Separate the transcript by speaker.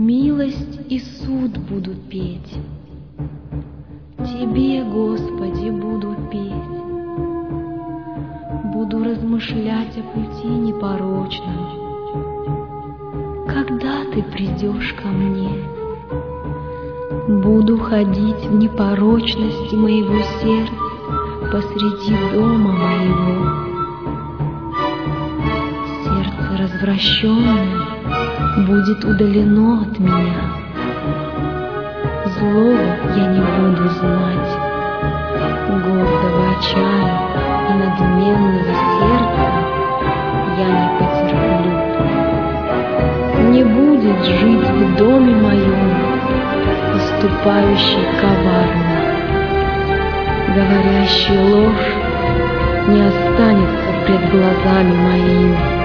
Speaker 1: милость и суд буду петь. Тебе, Господи, буду петь. Буду размышлять о пути непорочном. Когда Ты придешь ко мне? Буду ходить в непорочности моего сердца посреди дома моего. Сердце развращенное будет удалено от меня. Злого я не буду знать, гордого очами и надменного сердца я не потерплю. Не будет жить в доме моем поступающий коварно, говорящий ложь не останется пред глазами моими.